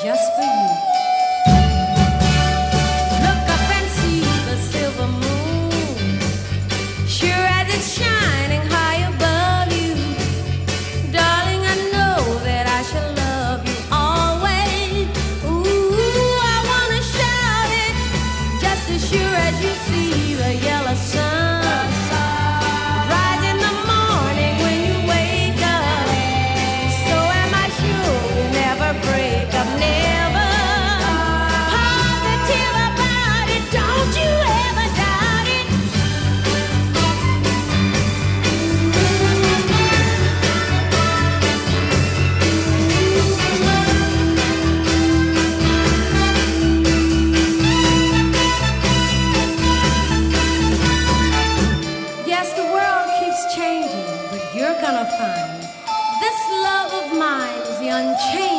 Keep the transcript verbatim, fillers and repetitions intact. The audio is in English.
just for you. Look up and see the silver moon, sure as it's shining high above you. Darling, I know that I shall love you always. Ooh, I wanna shout it just as sure as you see the yellow sun. Yes, the world keeps changing, but you're gonna find